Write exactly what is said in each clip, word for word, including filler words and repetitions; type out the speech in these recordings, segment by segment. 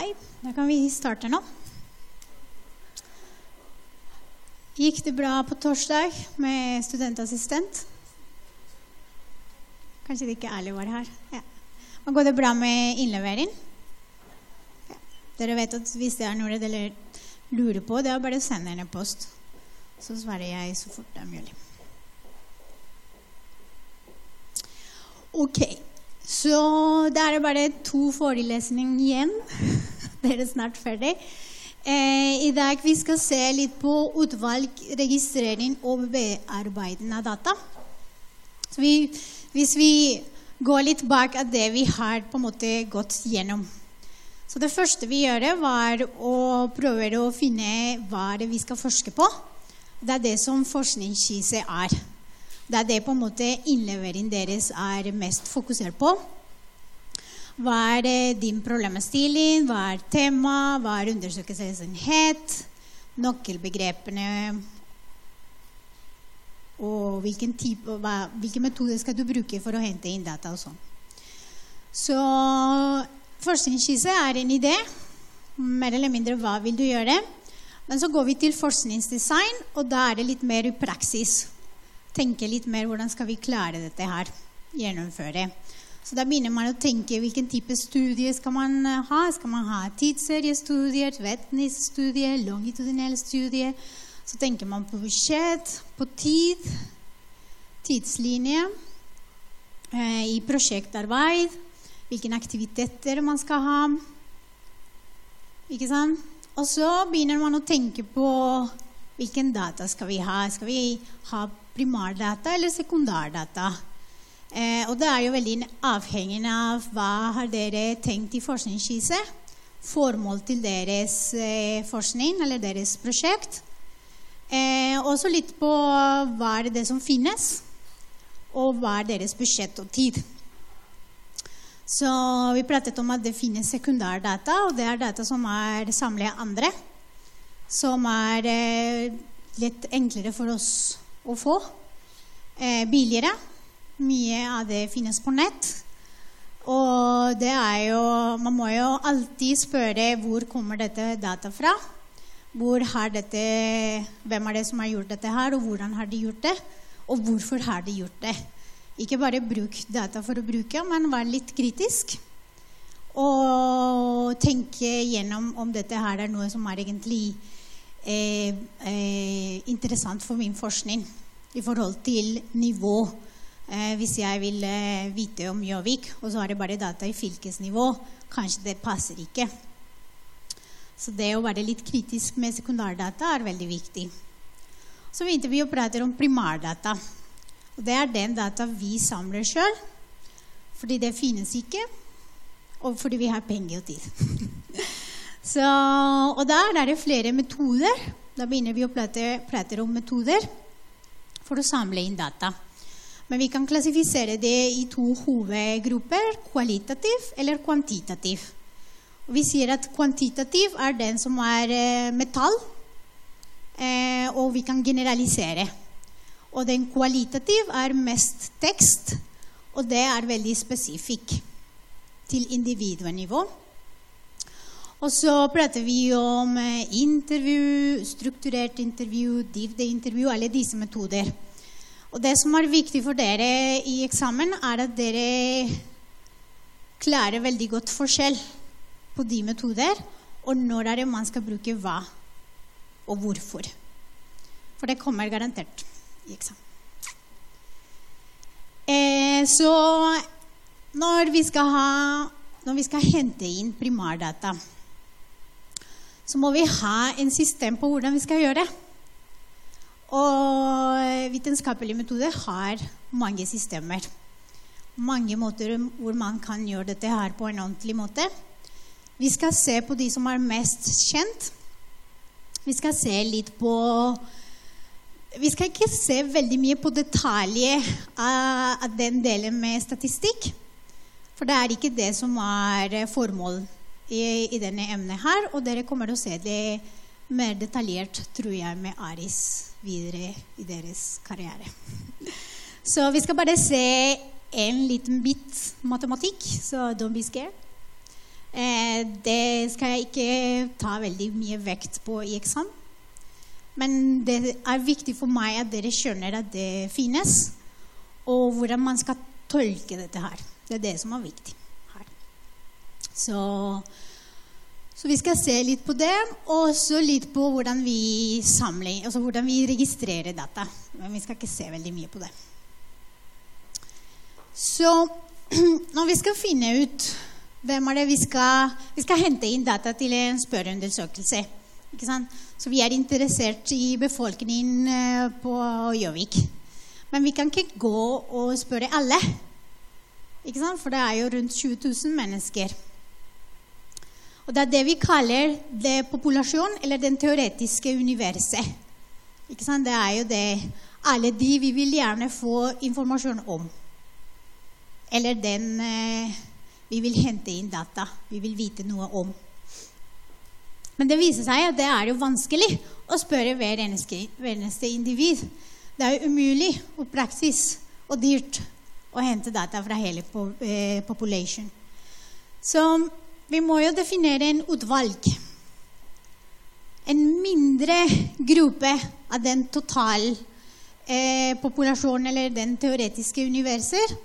da kan vi starte nå. Gikk det bra på torsdag med studentassistent? Kanskje det ikke ærlig var her. Ja. Men går det bra med innlevering? Ja. Dere vet at hvis det er noe dere lurer på, det er bare å sende en e-post. Så svarer jeg så fort det er mulig. Ok, så det er bare to forelesninger igjen. Dere er snart ferdig. Eh, I dag vi skal se litt på utvalg, registrering og bearbeiding av data. Så vi, hvis vi går litt bak av det vi har på en måte gått gjennom. Så det første vi gjør var å prøve å finne hva det vi skal forske på. Det er det som forskningsskisse er. Det er det på en måte innlevering deres er mest fokusert på. Hva er din problemstilling? Hva er tema? Hva er undersøkelsen het? Nøkkelbegrepene og hvilken, type, hva, hvilken metode skal du bruke for å hente inn data og sånn. Så forskningsskisse er en idé, mer eller mindre hva vil du gjøre. Men så går vi til forskningsdesign, og da er det litt mer i praksis. Tenke litt mer hvordan skal vi klare dette her, gjennomføre. Så da begynner man å tenke hvilken type studier skal man ha. Skal man ha tidsseriestudier, etniske studier, longitudinelle studier. Så tenker man på budsjett, på tid, tidslinje, eh, i prosjektarbeid, hvilke aktiviteter man skal ha. Ikke sant? Og så begynner man å tenke på hvilken data skal vi ha. Skal vi ha primærdata eller sekundærdata? Eh, og det er jo veldig avhengig av hva har dere tenkt i forskningsskisse, formål til deres eh, forskning eller deres prosjekt. Eh, også litt på hva er det som finnes, og hva er deres budsjett og tid. Så vi pratet om at det finnes sekundærdata, og det er data som er samlet av andre, som er eh, litt enklere for oss å få, eh, billigere. Mye av det finnes på nett, og det er jo, man må jo alltid spørre hvor kommer dette data fra, hvor har dette, hvem er det som har gjort dette her, og hvordan har de gjort det, og hvorfor har de gjort det. Ikke bare bruk data for å bruke, men vær litt kritisk, og tenke gjennom om dette her er noe som er egentlig eh, eh, interessant for min forskning, i forhold til nivå. Eh, hvis jeg vil eh, vite om Gjøvik, og så er det bare data i fylkesnivå, kanskje det passer ikke. Så det å være litt kritisk med sekundærdata er veldig viktig. Så begynte vi å prate om primærdata. Og det er den data vi samler selv, fordi det finnes ikke, og fordi vi har penger og tid. Så, og der er det flere metoder. Da begynner vi å prate, prate om metoder for å samle inn data. Men vi kan klassifisere det i to hovedgrupper, kvalitativ eller kvantitativ. Og vi sier at kvantitativ er den som er eh, metall, eh, og vi kan generalisere. Og den kvalitativ er mest tekst, og det er veldig spesifik til individnivå. Og så prater vi om eh, intervju, strukturert intervju, dybdeintervju, alle disse metoder. Og det som er viktig for dere i eksamen er at dere klarer veldig godt forskjell på de metoder, og når er det man skal bruke hva og hvorfor. For det kommer garantert i eksamen. Eh, så når vi skal ha, når vi skal hente inn primærdata, så må vi ha en system på hvordan vi skal gjøre det. Og vitenskapelige metoder har mange systemer. Mange måter hvor man kan gjøre dette her på en ordentlig måte. Vi skal se på de som er mest kjent. Vi skal se litt på... Vi skal ikke se veldig mye på detaljer av den delen med statistikk. For det er ikke det som er formål i, i denne emnet her. Og dere kommer å se det mer detaljert, tror jeg, med Aris videre i deres karriere. Så vi skal bare se en liten bit matematikk, så don't be scared. Eh, det skal jeg ikke ta veldig mye vekt på i eksamen. Men det er viktig for meg at dere skjønner at det finnes, og hvordan man skal tolke dette her. Det er det som er viktig her. Så, så vi skal se litt på det, og så litt på hvordan vi samler, altså hvordan vi registrerer data. Men vi skal ikke se veldig mye på det. Så når vi skal finne ut hvem er det vi skal, vi skal hente inn data til en spørreundersøkelse, ikke sant? Så vi er interessert i befolkningen på Gjøvik. Men vi kan ikke gå og spørre alle, ikke sant? For det er jo rundt tjue tusen mennesker. Og det er det vi kaller det populasjon, eller den teoretiske universet. Ikke sant? Det er jo det, alle de vi vil gjerne få informasjon om. Eller den eh, vi vil hente inn data, vi vil vite noe om. Men det viser seg at det er jo vanskelig å spørre hver eneste, hver eneste individ. Det er jo umulig og praksis og dyrt å hente data fra hele po eh, population. Så vi må jo definere en utvalg. En mindre gruppe av den totale eh, populasjonen eller den teoretiske universet.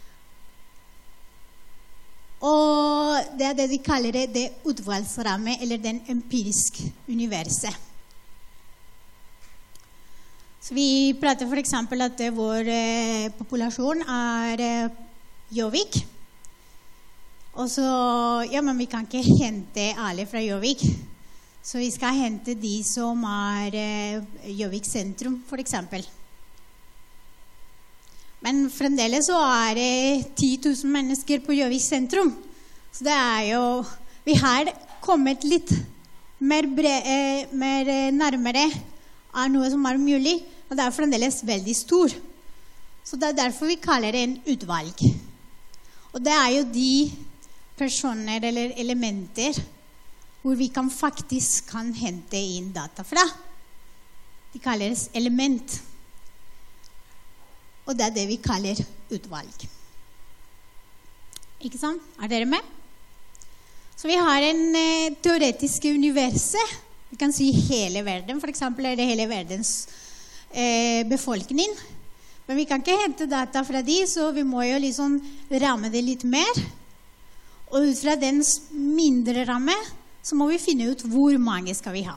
Og det er det de kaller det, det utvalgsramme, eller den empiriske universet. Så vi prater for eksempel at vår eh, populasjon er eh, Gjøvik. Og så, ja, men vi kan ikke hente alle fra Gjøvik. Så vi skal hente de som er eh, Gjøvik sentrum, for eksempel. Men fremdeles så er det ti tusen mennesker på Gjøvik sentrum. Så det er jo, vi har kommet litt mer, bre, eh, mer nærmere av noe som er mulig, og det er fremdeles veldig stor. Så det er derfor vi kaller det en utvalg. Og det er jo de personer eller elementer hvor vi kan faktisk kan hente inn data fra. De kalles element. Og det er det vi kaller utvalg. Ikke sant? Er dere med? Så vi har en eh, teoretisk universet. Vi kan si hele verden. For eksempel er det hele verdens eh, befolkning. Men vi kan ikke hente data fra de, så vi må jo liksom ramme det litt mer. Og ut fra den mindre ramme, så må vi finne ut hvor mange skal vi ha.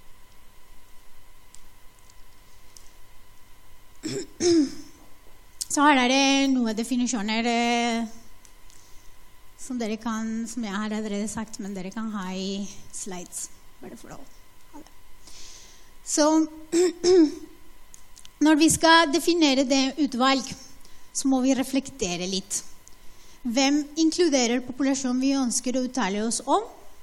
Så her er det noen definisjoner eh, som dere kan, som jeg har allerede sagt, men dere kan ha i slides, bare for å ha det. Så når vi skal definere det utvalg, så må vi reflektere litt. Hvem inkluderer populasjonen vi ønsker å uttale oss om?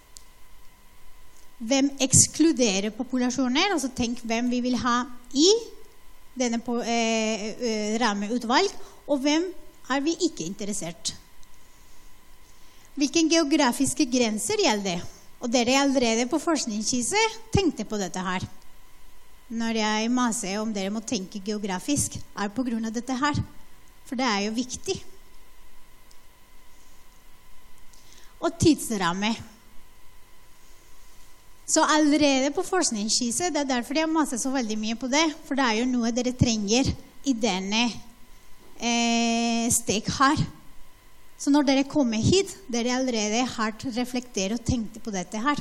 Hvem ekskluderer populasjoner? Altså tenk hvem vi vil ha i denne på, eh, eh, rammeutvalg, og hvem er vi ikke interessert? Hvilke geografiske grenser gjelder det? Og dere allerede på forskningsskisse tenkte på dette her. Når jeg maser om dere må tenke geografisk, er på grunn av dette her. For det er jo viktig. Og tidsramme. Så allerede på forskningsskisse, det er derfor jeg maser så veldig mye på det, for det er jo noe dere trenger i denne eh, steg her. Så når dere kommer hit, dere allerede har reflektert og tenkt på dette her.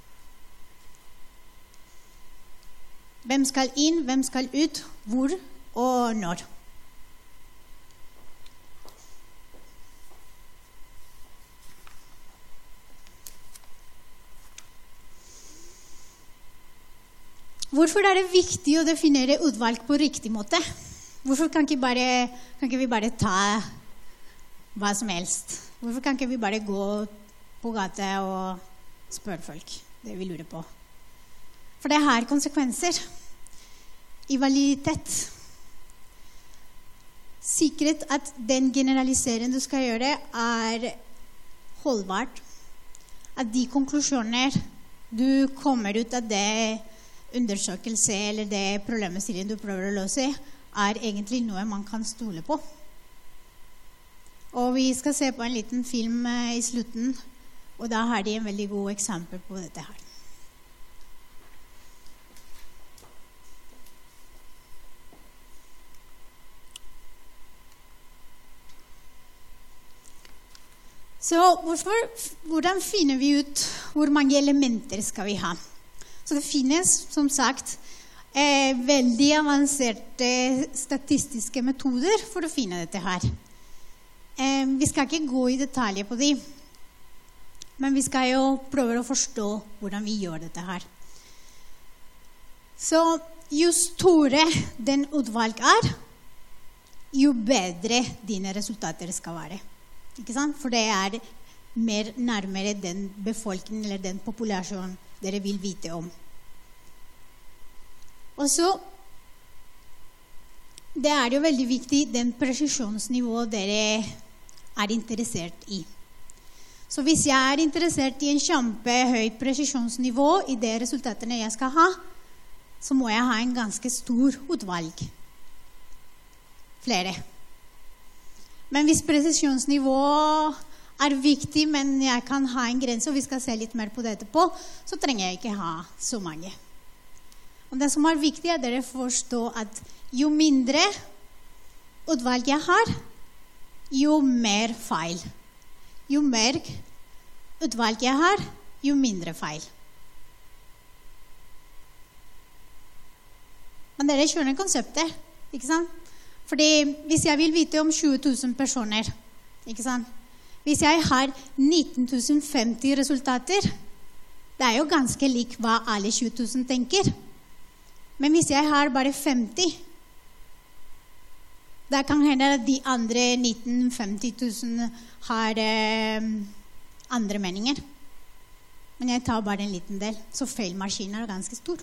Hvem skal inn, hvem skal ut, hvor og når. Hvorfor er det viktig å definere utvalg på riktig måte? Hvorfor kan ikke, bare, kan ikke vi bare ta hva som helst? Hvorfor kan ikke vi bare gå på gata og spørre folk det vi lurer på? For det har konsekvenser i validitet. Sikret at den generaliseringen du skal gjøre er holdbart. At de konklusjoner du kommer ut av det undersøkelse eller det problemstillingen du prøver å løse, er egentlig noe man kan stole på. Og vi skal se på en liten film i slutten Og da har de en veldig god eksempel på dette her. Så hvorfor, hvordan finner vi ut hvor mange elementer skal vi ha? Så det finnes, som sagt, eh, veldig avanserte statistiske metoder for å finne dette her. Eh, vi skal ikke gå i detaljer på dem, men vi skal jo prøve å forstå hvordan vi gjør dette her. Så jo større den utvalg er, jo bedre dine resultater skal være. Ikke sant? For det er mer nærmere den befolkningen eller den populasjonen dere vil vite om. Og så det er jo veldig viktig den presisjonsnivået dere er interessert i. Så hvis jeg er interessert i en kjempehøyt presisjonsnivå i de resultatene jeg skal ha, så må jeg ha en ganske stor utvalg. Flere. Men hvis presisjonsnivået er viktig, men jeg kan ha en grense, og vi skal se litt mer på det etterpå, så trenger jeg ikke ha så mange. Og det som er viktig er at dere forstår at jo mindre utvalg jeg har, jo mer feil. Jo mer utvalg jeg har, jo mindre feil. Men dere skjønner konseptet, ikke sant? Fordi hvis jeg vil vite om tjue tusen personer, ikke sant? Hvis jeg har nitten tusen femti resultater, det er jo ganske lik hva alle tjue tusen tenker. Men hvis jeg har bare femti, da kan hende at de andre nitten femti tusen har eh, andre meninger. Men jeg tar bare en liten del, så feilmaskinen er ganske stor.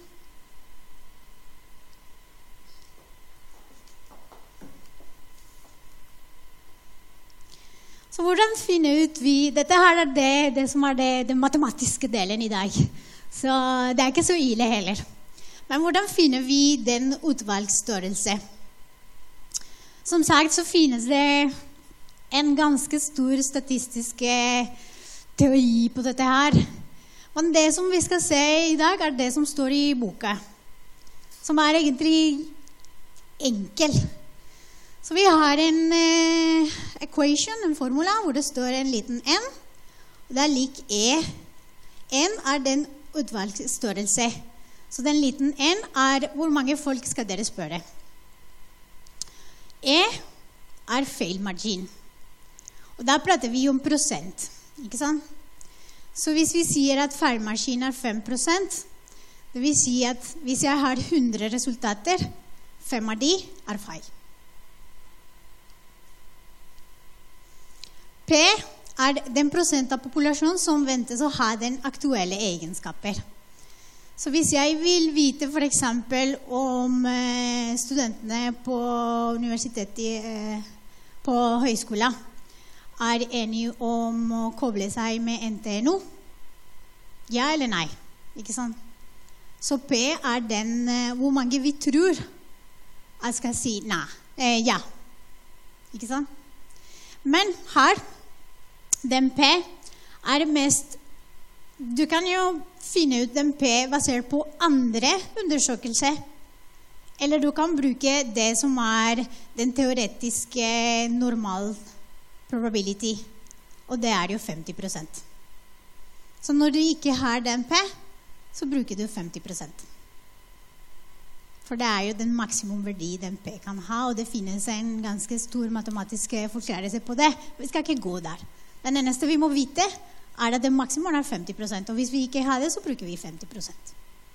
Så hvordan finner ut vi, dette her er det, det som er det, den matematiske delen i dag. Så det er ikke så ille heller. Men hvordan finner vi den utvalgsstørrelse? Som sagt så finnes det en ganske stor statistisk teori på dette her. Men det som vi skal se i dag er det som står i boka. Som er egentlig enkel. Så vi har en eh, equation, en formula, hvor det står en liten n. Og det er lik e. N er den utvalgsstørrelse. Så den liten n er hvor mange folk skal dere spørre. E er feilmargin. Og da prater vi om prosent, ikke sant? Så hvis vi sier at feilmargin er fem prosent, det vil si at hvis jeg har hundre resultater, fem av de er feil. P er den prosent av populasjonen som ventes å ha den aktuelle egenskaper. Så hvis jeg vil vite for eksempel om eh, studentene på universitetet, eh, på høyskolen, er enige om å koble seg med N T N O, ja eller nei, ikke sant? Så P er den, eh, hvor mange vi tror jeg skal si nei, eh, ja, ikke sant? Men her, den P er mest, du kan jo finne ut den P basert på andre undersøkelser, eller du kan bruke det som er den teoretiske normal probability, og det er jo femti prosent. Så når du ikke har den P, så bruker du femti prosent. For det er jo den maksimumverdi den P kan ha, og det finnes en ganske stor matematisk forklarelse på det. Vi skal ikke gå der. Den eneste vi må vite er at den maksimum er femti prosent, og hvis vi ikke har det, så bruker vi femti prosent.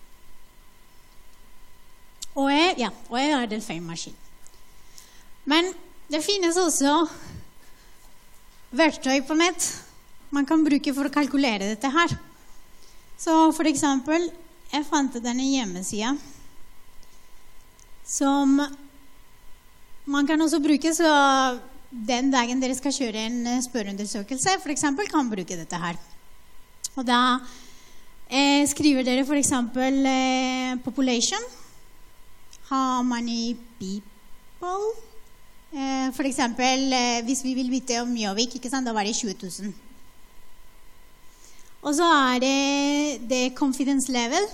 Og E, ja, og E er den feilmaskin. Men det finnes også verktøy på nett man kan bruke for å kalkulere dette her. Så for eksempel, jeg fant denne hjemmesiden som man kan også bruke, så den dagen dere skal kjøre en spørreundersøkelse, for eksempel, kan bruke dette her. Og da eh, skriver dere for eksempel eh, population, how many people, eh, for eksempel, eh, hvis vi vil vite om Gjøvik, ikke sant, da var det tjue tusen. Og så er det, det confidence level.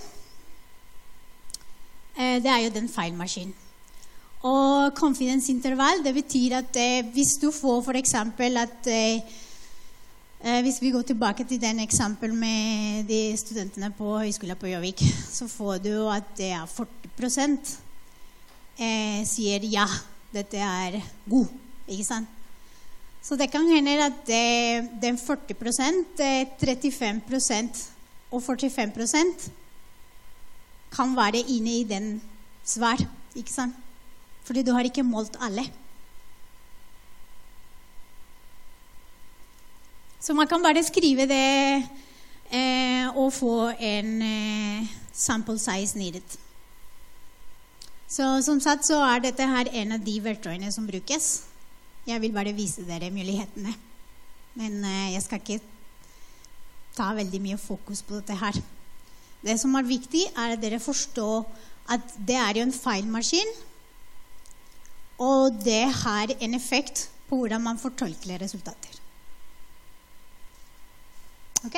Eh, det er jo den feilmaskinen. Og confidence interval, det betyr at eh, hvis du får for eksempel at eh, eh, hvis vi går tilbake til den eksempel med de studentene på Høgskolen på Gjøvik, så får du at det er førti prosent eh, sier ja, dette er god, ikke sant? Så det kan hende at det, den førti prosent, trettifem prosent og førtifem prosent kan være inne i den svar, ikke sant? Fordi du har ikke målt alle. Så man kan bare skrive det eh, og få en eh, sample size needed. Så som sagt så er dette her en av de verktøyene som brukes. Jeg vil bare vise dere mulighetene. Men eh, jeg skal ikke ta veldig mye fokus på dette her. Det som er viktig er at dere forstår at det er jo en feilmaskin, og det har en effekt på hvordan man fortolker resultater. Ok?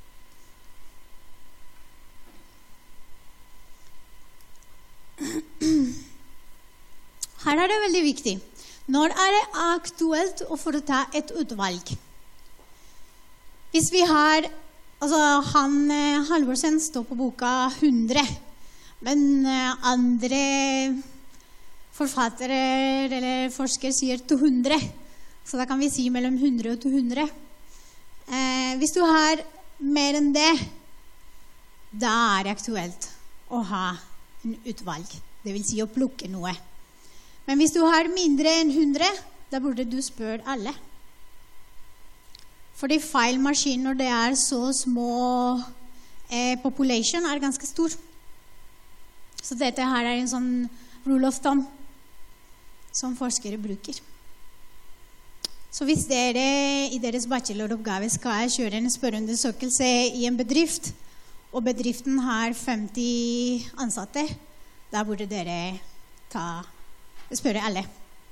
Her er det veldig viktig. Når er det aktuelt å foreta et utvalg? Hvis vi har, altså han, Halvorsen står på boka hundre, men andre forfattere eller forskere sier to hundre, så da kan vi si mellom hundre og to hundre. Eh, hvis du har mer enn det, da er det aktuelt å ha en utvalg, det vil si å plukke noe. Men hvis du har mindre enn hundre, da burde du spørre alle. Fordi feilmaskin når det er så små eh, population er ganske stor. Så dette her er en sånn rule of thumb som forskere bruker. Så hvis dere i deres bacheloroppgave skal kjøre en spørreundersøkelse i en bedrift, og bedriften har femti ansatte, da burde dere ta, spørre alle.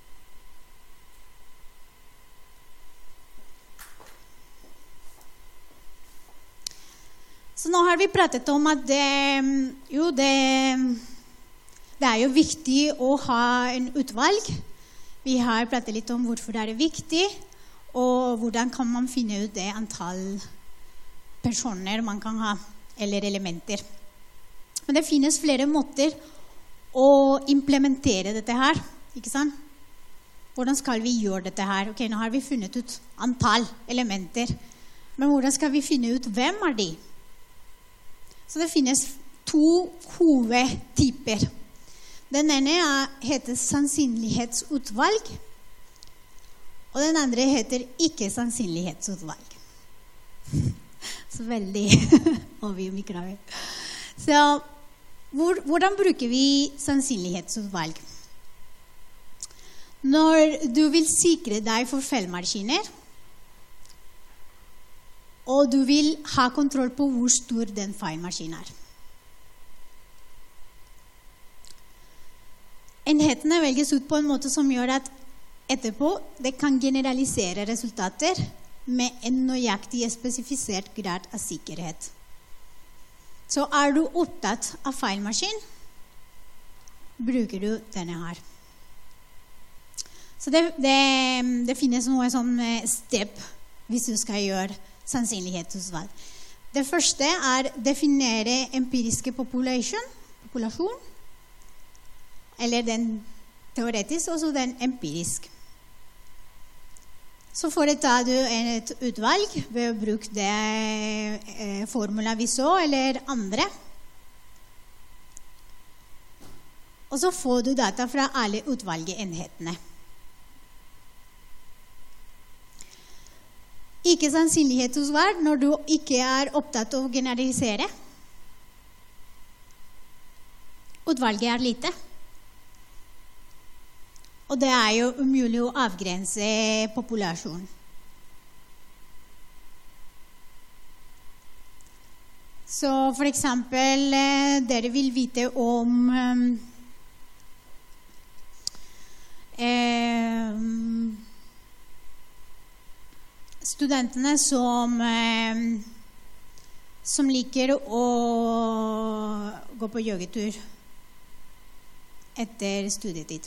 Så nå har vi pratet om at det, jo, det Det er jo viktig å ha en utvalg. Vi har pratet litt om hvorfor det er viktig, og hvordan kan man finne ut det antall personer man kan ha, eller elementer. Men det finnes flere måter å implementere dette her, ikke sant? Hvordan skal vi gjøre dette her? Ok, nå har vi funnet ut antall elementer, men hvordan skal vi finne ut hvem er de? Så det finnes to hovedtyper. Den ene er, heter sannsynlighetsutvalg, og den andre heter ikke-sannsynlighetsutvalg. Så veldig overmikrover. Så hvor, hvordan bruker vi sannsynlighetsutvalg? Når du vil sikre deg for feilmaskiner, og du vil ha kontroll på hvor stor den feilmaskinen er. Enhetene velges ut på en måte som gjør at etterpå det kan generalisere resultater med en nøyaktig spesifisert grad av sikkerhet. Så er du opptatt av feilmaskin, bruker du denne her. Så det, det, det finnes noe sånn step hvis du skal gjøre sannsynlighetsutvalg. Det første er definere empiriske populasjon, populasjon eller den teoretisk, og så den empirisk. Så foretar du et utvalg ved å bruke det eh, formula vi så, eller andre. Og så får du data fra alle utvalgenhetene. Ikke sannsynlighetsutvalg når du ikke er opptatt av å generalisere. Utvalget er lite. Og det er jo umulig å avgrense populasjon. Så for eksempel, dere vil vite om eh, studentene som eh, som liker å gå på joggetur etter studietid.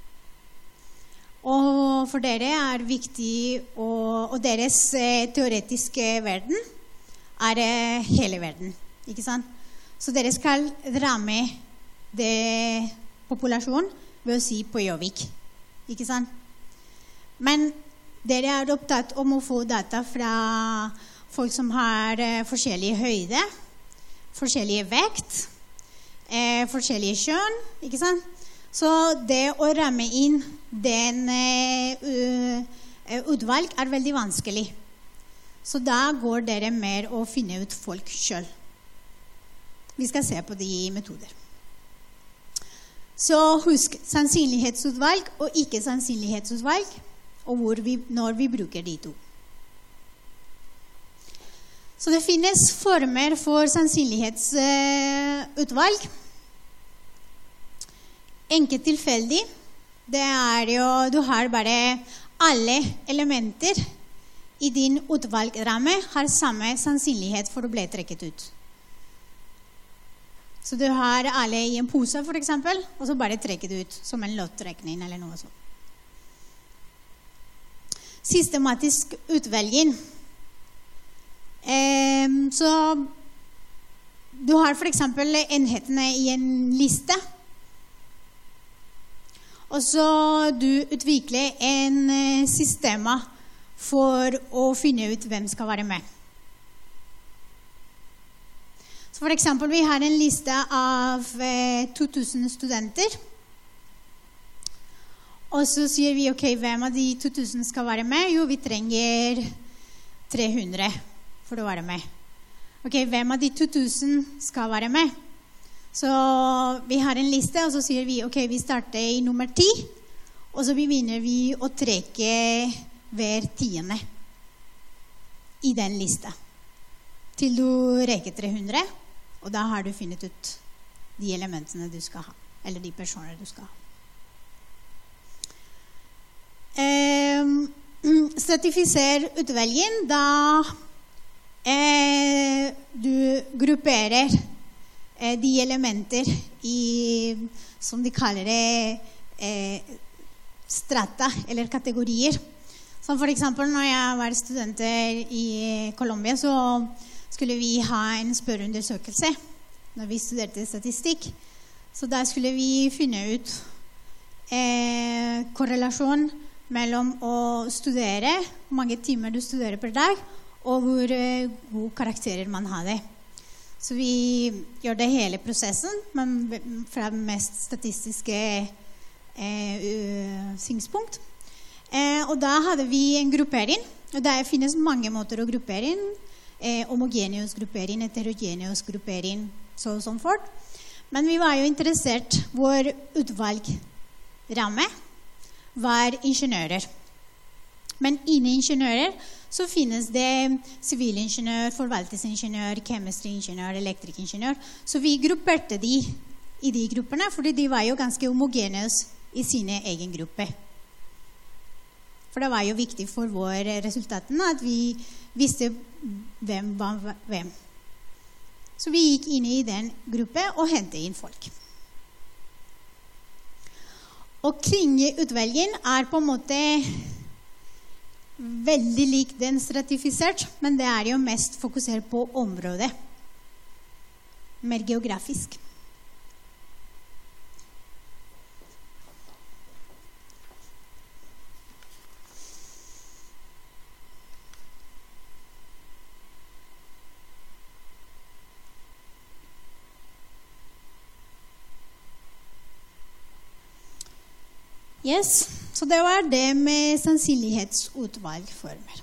Og for dere er viktig, og, og deres eh, teoretiske verden er eh, hele verden, ikke sant? Så dere skal dra med det populasjonen ved å si på Gjøvik, ikke sant? Men dere er opptatt om å få data fra folk som har eh, forskjellige høyde, forskjellige vekt, eh, forskjellige kjønn, ikke sant? Så det å ramme inn den uh, utvalg er veldig vanskelig. Så da går dere mer å finne ut folk selv. Vi skal se på de metoder. Så husk sannsynlighetsutvalg og ikke-sannsynlighetsutvalg, og hvor vi, når vi bruker de to. Så det finnes former for sannsynlighetsutvalg. Enkelt tilfeldig, det er jo, du har bare alle elementer i din utvalgramme har samme sannsynlighet for å bli trekket ut. Så du har alle i en pose for eksempel, og så bare trekket ut som en lottrekning eller noe sånt. Systematisk utvelging. Eh, så du har for eksempel enhetene i en liste, og så du utvikler en system for å finne ut hvem skal være med. Så for eksempel, vi har en liste av eh, to tusen studenter. Og så sier vi, ok, hvem av de to tusen skal være med? Jo, vi trenger tre hundre for å være med. Ok, hvem av de to tusen skal være med? Så vi har en liste, og så sier vi, ok, vi starter i nummer ti, og så begynner vi å trekke hver tiende i den lista. Til du reker tre hundre, og da har du funnet ut de elementene du skal ha, eller de personer du skal ha. Eh, stratifiser utvelgen, da eh, du grupperer de elementer i, som de kaller det, eh, strata eller kategorier. Som for eksempel når jeg var studenter i Colombia, så skulle vi ha en spørreundersøkelse når vi studerte statistikk. Så da skulle vi finne ut eh, korrelasjon mellom å studere, hvor mange timer du studerer per dag, og hvor eh, gode karakterer man hadde. Så vi gjør det hele prosessen, men fra det mest statistiske eh, synspunkt. Eh, og da hadde vi en gruppering, og det finnes mange måter å gruppere inn. Eh, homogeneus gruppering, heterogeneus gruppering, så og sånn fort. Men vi var jo interessert, vår utvalgramme var ingeniører. Men innen ingeniører så finnes det sivilingeniør, forvaltningsingeniør, kemistriingeniør, elektrikingeniør. Så vi grupperte de i de grupperne, fordi de var jo ganske homogeneus i sine egen gruppe. For det var jo viktig for våre resultatene at vi visste hvem var hvem. Så vi gikk inn i den gruppen og hentet inn folk. Og kringutvelgen er på en måte veldig lik den stratifisert, men det er jo mest fokusert på området. Mer geografisk. Yes, så det var det med sannsynlighetsutvalgformer.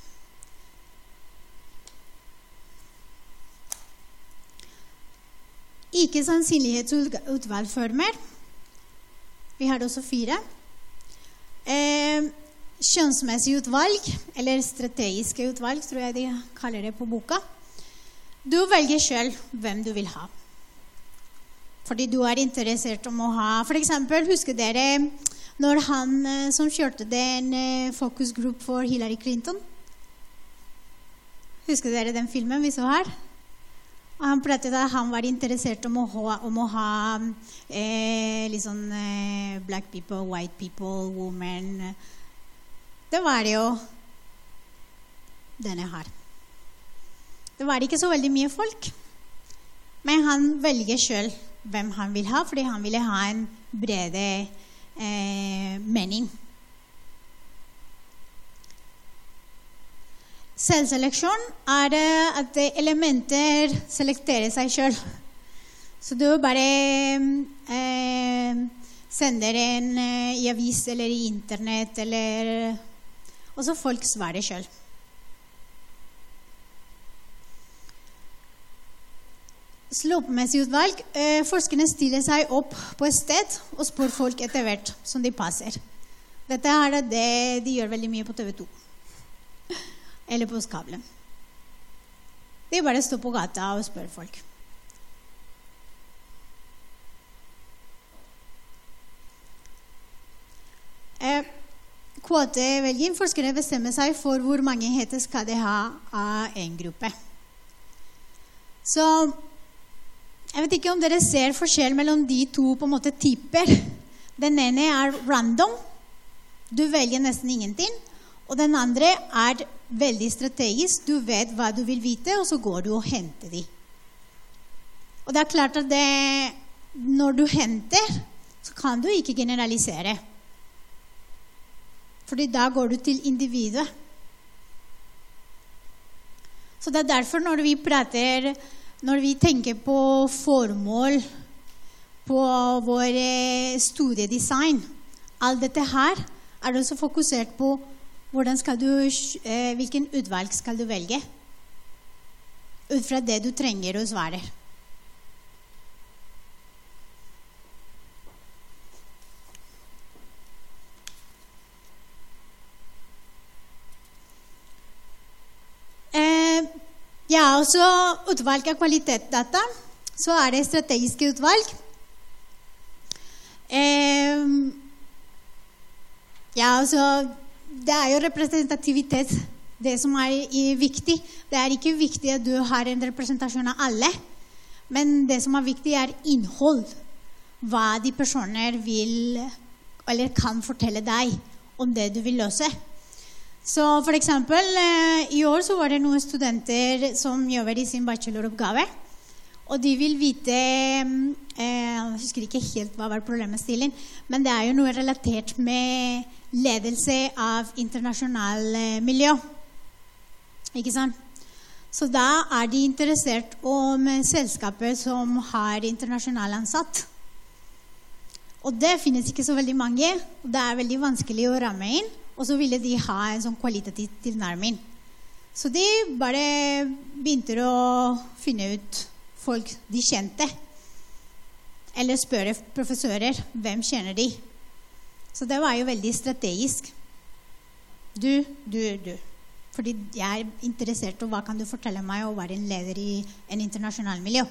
Ikke sannsynlighetsutvalgformer. Vi har også fire. Eh, kjønnsmessig utvalg, eller strategiske utvalg, tror jeg de kaller det på boka. Du velger selv hvem du vil ha. Fordi du er interessert om å ha, for eksempel, husker dere når han som kjørte den focus group for Hillary Clinton? Husker dere den filmen vi så her? Og han pratet at han var interessert om å ha, om å ha eh, liksom, eh, black people, white people, women. Det var jo denne her. Det var ikke så veldig mye folk. Men han velger selv hvem han vil ha, fordi han ville ha en brede eh, mening. Selvseleksjon er at elementer selekterer seg selv. Så du bare eh, sender en eh, i avis eller i internett, eller, og så folk svarer selv. Slumpmessig utvalg. Eh, forskerne stiller seg opp på et sted og spør folk etter hvert som de passer. Dette er det de gjør veldig mye på T V to. Eller på skabelen. De bare står på gata og spør folk. Eh, Kvotevelging. Forskere bestemmer seg for hvor mange heter skal de ha av en gruppe. Så jeg vet ikke om dere ser forskjell mellom de to på en måte typer. Den ene er random. Du velger nesten ingenting. Og den andre er veldig strategisk. Du vet hva du vil vite, og så går du og henter de. Og det er klart at det, når du henter, så kan du ikke generalisere. Fordi da går du til individet. Så det er derfor når vi prater, når vi tenker på formål, på vår studiedesign, alt dette her er også fokusert på hvordan skal du, eh, hvilken utvalg skal du velge? Ut fra det du trenger å svare. Eh, ja, også utvalg av kvalitetsdata. Så er det strategiske utvalg. Eh, ja, altså det er jo representativitet, det som er viktig. Det er ikke viktig at du har en representasjon av alle, men det som er viktig er innhold. Hva de personer vil, eller kan fortelle deg om det du vil løse. Så for eksempel, i år så var det noen studenter som jobber i sin bacheloroppgave, og de vil vite, eh, jeg husker ikke helt hva var problemstillingen, men det er jo noe relatert med ledelse av internasjonal miljø. Ikke sant? Så da er de interessert om selskaper som har internasjonal ansatt. Og det finnes ikke så veldig mange, og det er veldig vanskelig å ramme inn, og så ville de ha en sånn kvalitativ tilnærming. Så de bare begynte å finne ut folk de kjente, eller spørre professorer, hvem kjenner de? Så det var jo veldig strategisk. Du, du, du. Fordi jeg er interessert i hva kan du fortelle meg å være en leder i en internasjonal miljø.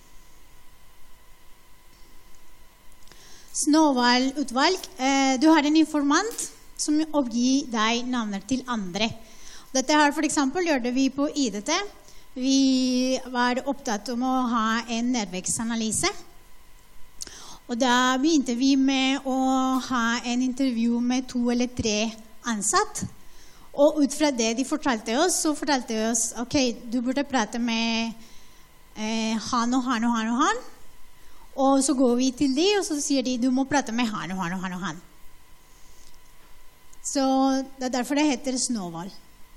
Snøhvalutvalg. Du har en informant som oppgir deg navnet til andre. Dette her for eksempel gjorde vi på I D T. Vi var opptatt om å ha en nettverksanalyse. Og da begynte vi med å ha en intervju med to eller tre ansatt. Og ut fra det de fortalte oss, så fortalte de oss, ok, du burde prate med eh, han og han og han og han. Og så går vi til de, og så sier de, du må prate med han og han og han og han. Så det er derfor det heter snøhval.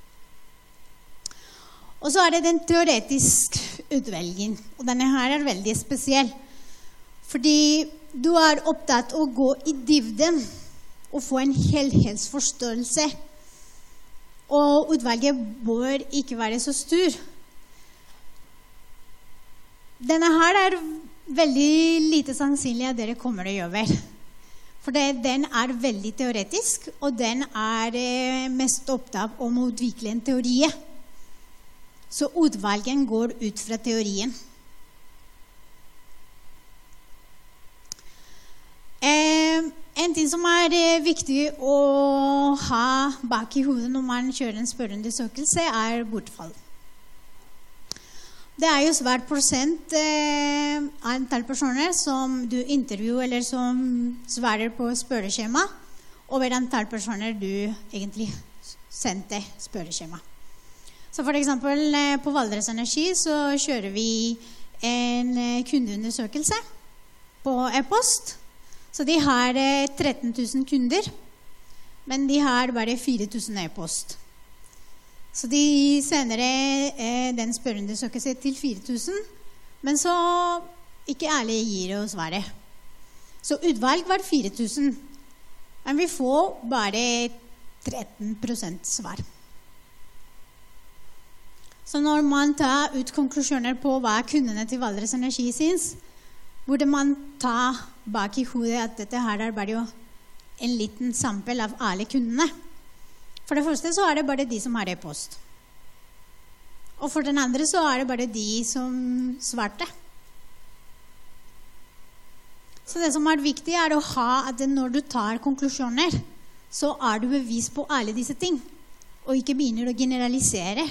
Og så er det den teoretiske utvelgen. Og denne her er veldig spesiell. Fordi du er opptatt av å gå i dybden og få en helhetsforståelse. Og utvalget bør ikke være så stor. Denne her er veldig lite sannsynlig at dere kommer å gjøre. For det, den er veldig teoretisk, og den er eh, mest opptatt om å utvikle en teori. Så utvalgen går ut fra teorien. Eh, en ting som er eh, viktig å ha bak i hodet når man kjører en spørreundersøkelse, er bortfall. det er jo svært prosent eh, antall personer som du intervjuer eller som svarer på spørreskjema, over antall personer du egentlig sendte spørreskjema. Så for eksempel eh, på Valdres Energi så kjører vi en eh, kundeundersøkelse på e-post. Så de har eh, tretten tusen kunder, men de har bare fire tusen e-post. Så de sender eh, den spørreundersøkelsen til fire tusen, men så ikke alle gir å svare. Så utvalg var fire tusen, men vi får bare tretten prosent svar. Så når man tar ut konklusjoner på hva kundene til Valdres Energi synes, burde man ta bak i hodet at dette her er bare jo en liten sample av alle kundene. For det første så er det bare de som har e-post. Og for den andre så er det bare de som svarte. Så det som er viktig er å ha at når du tar konklusjoner, så er du bevisst på alle disse ting, og ikke begynner å generalisere.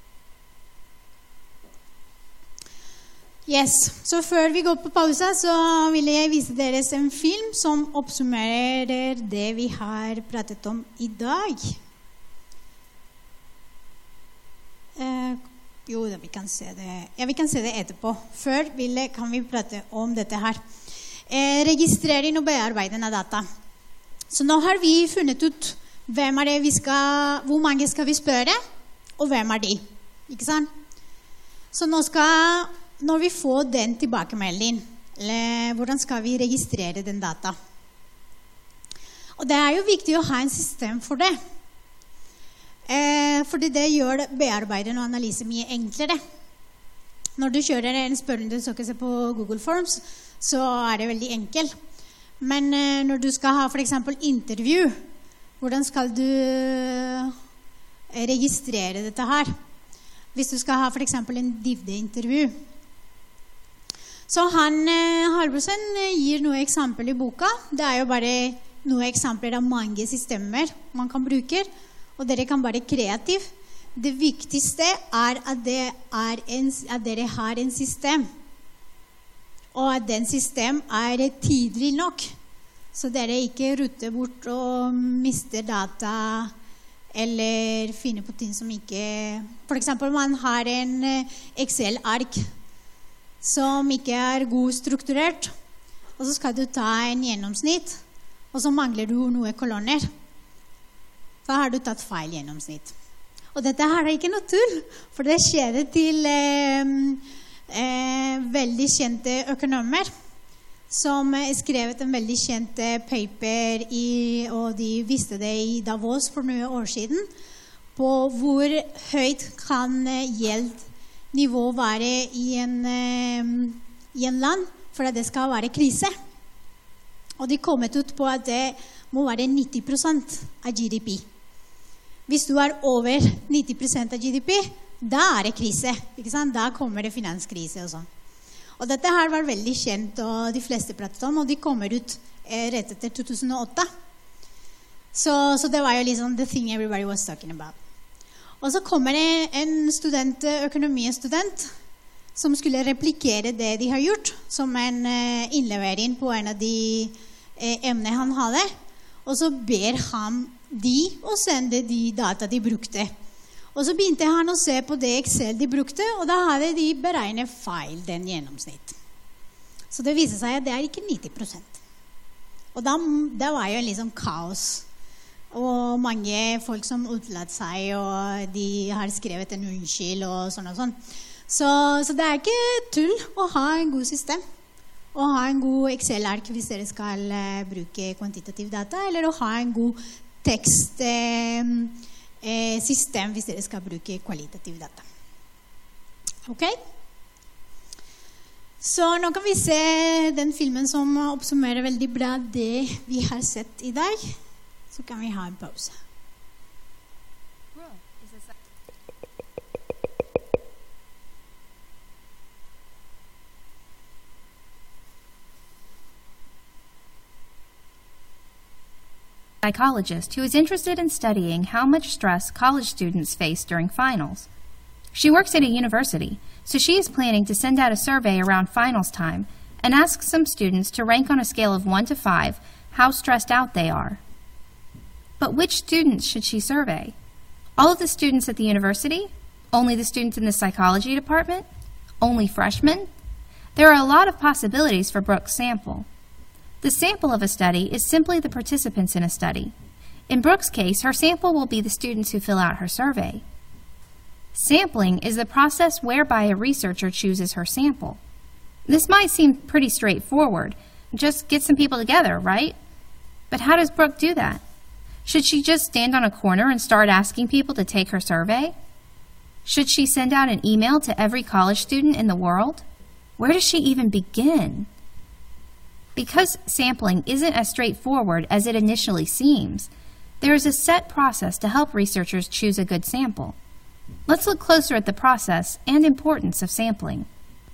Yes, så før vi går på pausa, så vil jeg vise dere en film som oppsummerer det vi har pratet om i dag. Eh, jo, vi kan se det. Ja, vi kan se det etterpå. Før vil, kan vi prate om dette her. Eh, registrering og bearbeiding av data. Så nå har vi funnet ut hvem er det vi skal, hvor mange skal vi spørre, og hvem er de. Ikke sant? Så nå skal, når vi får den tilbakemelding, eller hvordan skal vi registrere den data? Og det er jo viktig å ha en system for det. Eh, fordi det gjør bearbeiding og analyse mye enklere. Når du kjører en spørreundersøkelse på Google Forms, så er det veldig enkelt. Men eh, når du skal ha for eksempel intervju, hvordan skal du registrere dette her? Hvis du skal ha for eksempel en dybdeintervju. Så han, Halvorsen, gir noen eksempler i boka. Det er jo bare noen eksempler av mange systemer man kan bruke, og dere kan være kreativ. Det viktigste er at, det er en, at dere har en system, og at den system er tidlig nok, så dere ikke rutter bort og mister data, eller finner på ting som ikke... For eksempel, man har en Excel-ark som ikke er god strukturert, og så skal du ta en gjennomsnitt, og så mangler du noen kolonner. Da har du tatt feil gjennomsnitt. Og dette her er ikke noe tull, for det skjer til eh, eh, veldig kjente økonomer, som skrev en veldig kjent paper, i, og de visste det i Davos for noen år siden, på hvor høyt kan gjeldnivå være i en, i en land for at det skal være krise. Og de kommet ut på at det må være nitti prosent av G D P. Hvis du er over nitti prosent av G D P, da er det krise. Ikke sant? Da kommer det finanskrise og sånn. Og dette her var veldig kjent, og de fleste pratet om, og de kommer ut eh, rett etter to tusen og åtte. Så, så det var jo liksom the thing everybody was talking about. Og så kommer det en student, økonomistudent, som skulle replikere det de har gjort, som en eh, innlevering på en av de eh, emnene han hadde. Og så ber han de å sende de data de brukte. Og så begynte han å se på det Excel de brukte, og da hadde de beregnet feil den gjennomsnitt. Så det viser seg at det er ikke nitti prosent. Og da, da var jo liksom kaos. Og mange folk som utlatt seg, og de har skrevet en unnskyld og sånn og sånn. Så, så det er ikke tull å ha en god system. Å ha en god Excel-ark hvis dere skal uh, bruke kvantitativ data, eller å ha en god tekst... Uh, Eh, system hvis dere skal bruke kvalitativ data. Ok? Så nå kan vi se den filmen som oppsummerer veldig bra det vi har sett i dag. Så kan vi ha en pause. Psychologist who is interested in studying how much stress college students face during finals. She works at a university, so she is planning to send out a survey around finals time and ask some students to rank on a scale of one to five how stressed out they are. But which students should she survey? All of the students at the university? Only the students in the psychology department? Only freshmen? There are a lot of possibilities for Brooke's sample. The sample of a study is simply the participants in a study. In Brooke's case, her sample will be the students who fill out her survey. Sampling is the process whereby a researcher chooses her sample. This might seem pretty straightforward. Just get some people together, right? But how does Brooke do that? Should she just stand on a corner and start asking people to take her survey? Should she send out an email to every college student in the world? Where does she even begin? Because sampling isn't as straightforward as it initially seems, there is a set process to help researchers choose a good sample. Let's look closer at the process and importance of sampling.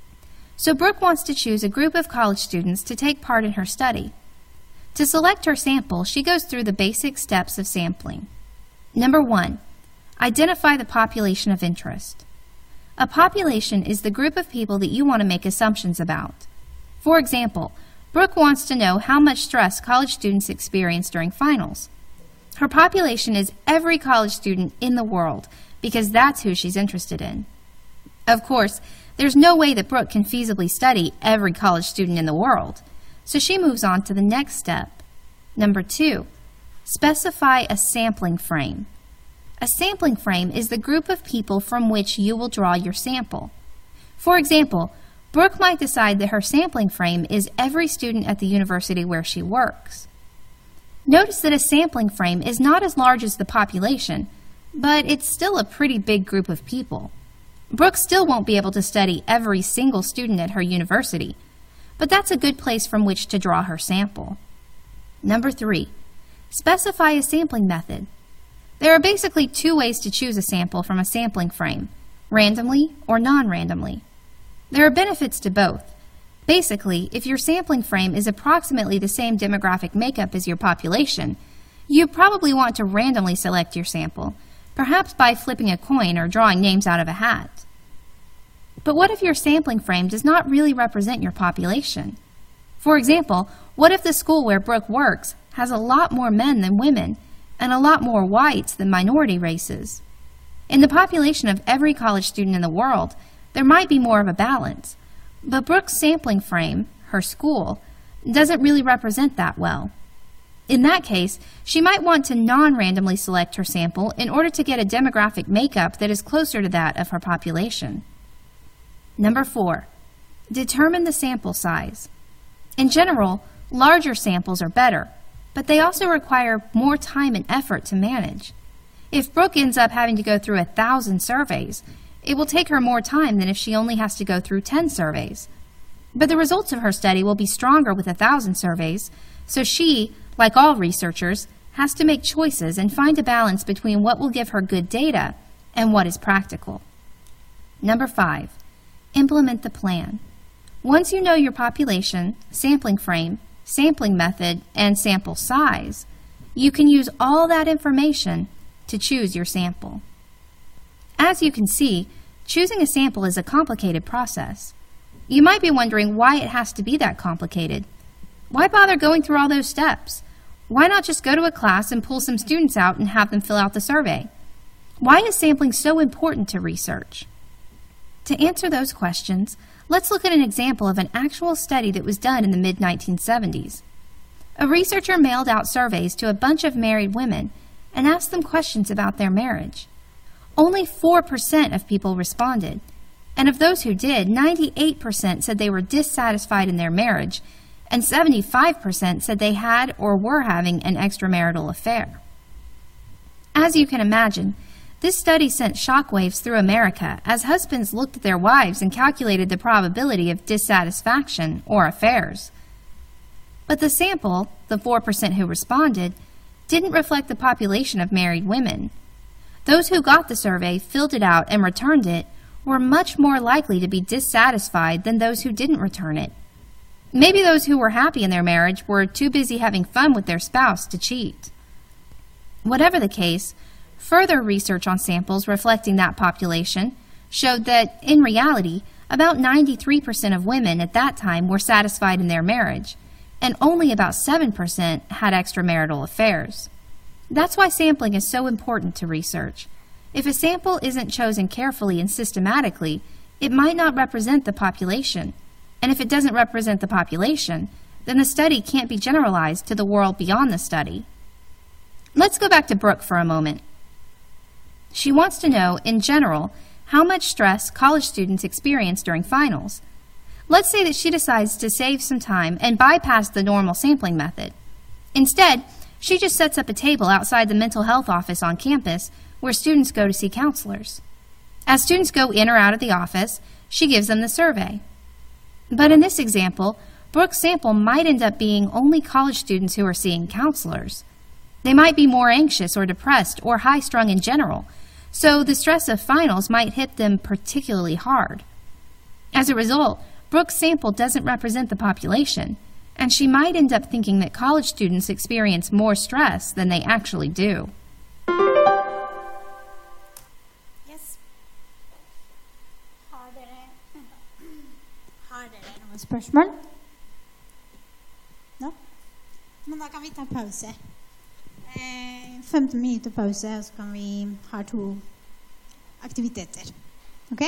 So Brooke wants to choose a group of college students to take part in her study. To select her sample, she goes through the basic steps of sampling. Number one, identify the population of interest. A population is the group of people that you want to make assumptions about. For example, Brooke wants to know how much stress college students experience during finals. Her population is every college student in the world because that's who she's interested in. Of course, there's no way that Brooke can feasibly study every college student in the world, so she moves on to the next step. Number two, specify a sampling frame. A sampling frame is the group of people from which you will draw your sample. For example, Brooke might decide that her sampling frame is every student at the university where she works. Notice that a sampling frame is not as large as the population, but it's still a pretty big group of people. Brooke still won't be able to study every single student at her university, but that's a good place from which to draw her sample. Number three, specify a sampling method. There are basically two ways to choose a sample from a sampling frame, randomly or non-randomly. There are benefits to both. Basically, if your sampling frame is approximately the same demographic makeup as your population, you probably want to randomly select your sample, perhaps by flipping a coin or drawing names out of a hat. But what if your sampling frame does not really represent your population? For example, what if the school where Brooke works has a lot more men than women and a lot more whites than minority races? In the population of every college student in the world, there might be more of a balance, but Brooke's sampling frame, her school, doesn't really represent that well. In that case, she might want to non-randomly select her sample in order to get a demographic makeup that is closer to that of her population. Number four, determine the sample size. In general, larger samples are better, but they also require more time and effort to manage. If Brooke ends up having to go through a thousand surveys, it will take her more time than if she only has to go through ten surveys. But the results of her study will be stronger with a thousand surveys, so she, like all researchers, has to make choices and find a balance between what will give her good data and what is practical. Number five, implement the plan. Once you know your population, sampling frame, sampling method, and sample size, you can use all that information to choose your sample. As you can see, choosing a sample is a complicated process. You might be wondering why it has to be that complicated. Why bother going through all those steps? Why not just go to a class and pull some students out and have them fill out the survey? Why is sampling so important to research? To answer those questions, let's look at an example of an actual study that was done in the mid nineteen seventies. A researcher mailed out surveys to a bunch of married women and asked them questions about their marriage. Only four percent of people responded, and of those who did, ninety-eight percent said they were dissatisfied in their marriage, and seventy-five percent said they had or were having an extramarital affair. As you can imagine, this study sent shockwaves through America as husbands looked at their wives and calculated the probability of dissatisfaction or affairs. But the sample, the four percent who responded, didn't reflect the population of married women. Those who got the survey, filled it out, and returned it were much more likely to be dissatisfied than those who didn't return it. Maybe those who were happy in their marriage were too busy having fun with their spouse to cheat. Whatever the case, further research on samples reflecting that population showed that, in reality, about ninety-three percent of women at that time were satisfied in their marriage, and only about seven percent had extramarital affairs. That's why sampling is so important to research. If a sample isn't chosen carefully and systematically, it might not represent the population. And if it doesn't represent the population, then the study can't be generalized to the world beyond the study. Let's go back to Brooke for a moment. She wants to know, in general, how much stress college students experience during finals. Let's say that she decides to save some time and bypass the normal sampling method. Instead, she just sets up a table outside the mental health office on campus where students go to see counselors. As students go in or out of the office, she gives them the survey. But in this example, Brooke's sample might end up being only college students who are seeing counselors. They might be more anxious or depressed or high-strung in general, so the stress of finals might hit them particularly hard. As a result, Brooke's sample doesn't represent the population, and she might end up thinking that college students experience more stress than they actually do. Yes. Har dere, har dere noen spørsmål? No? Men da kan vi ta pause. Eh, femten minutter pause, og så kan vi ha to aktiviteter. Ok?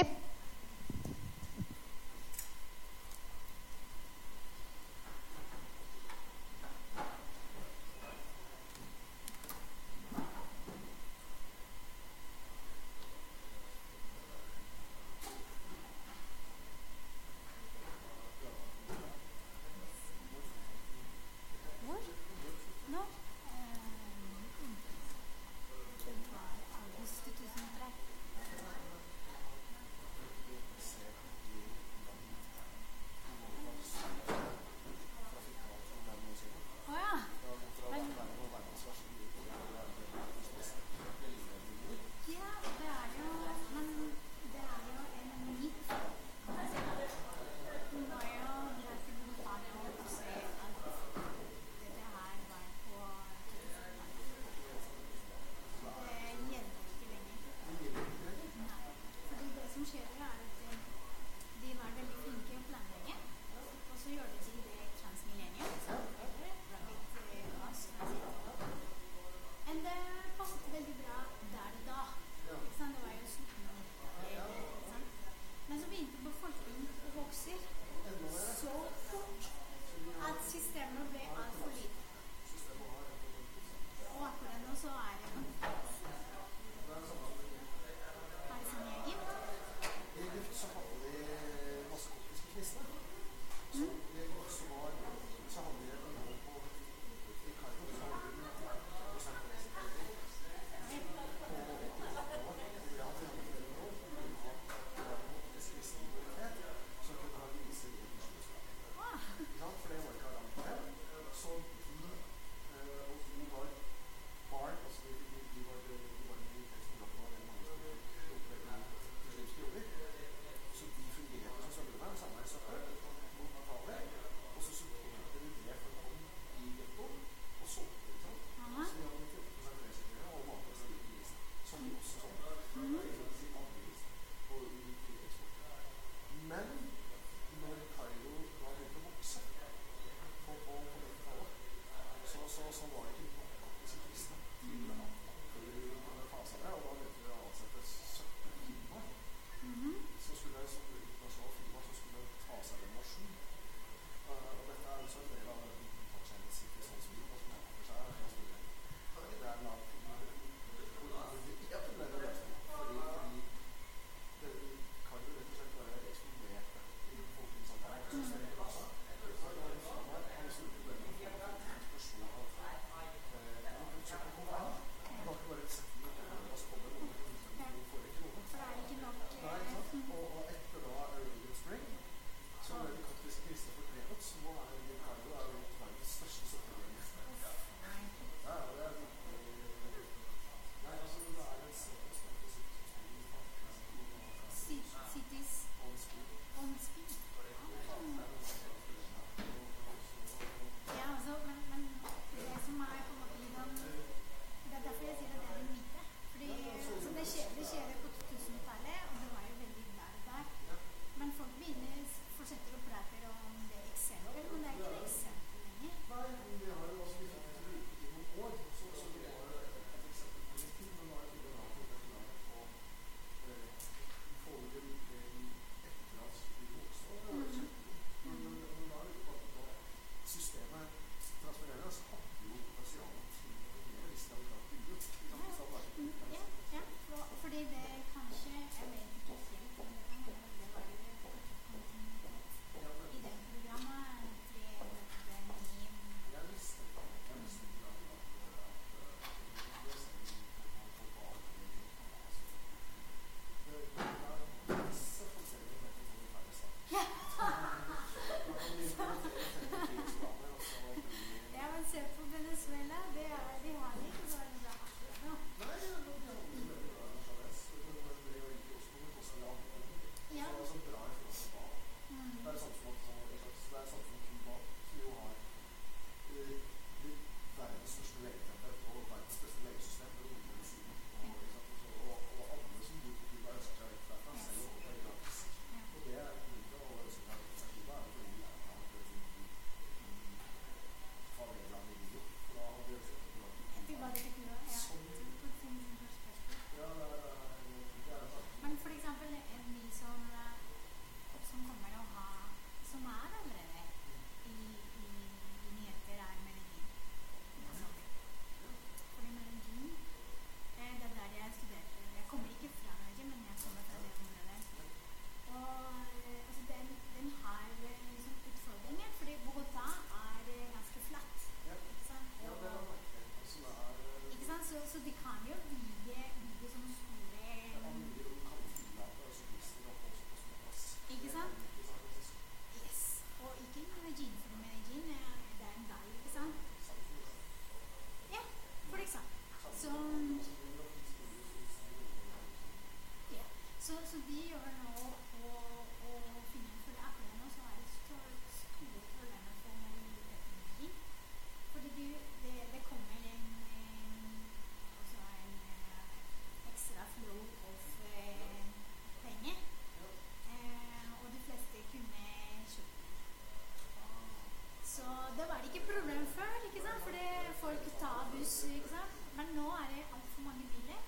de kan jo bygge, bygge sånne store ikke sant? Yes. Og ikke Medellin, for Medellin det er en dal, ikke sant? Ja, for eksempel. Så, ja. så, så de gjør nå å, å finne, for akkurat nå så er det store, store problemer for Medellin. Fordi du, det, det kommer en, en, altså en uh, ekstra flow of uh, penger. Uh, og de fleste kunne kjøpe. Så det var ikke problem før, ikke sant? Fordi folk tar buss, ikke sant? Men nå er det alt for mange biler.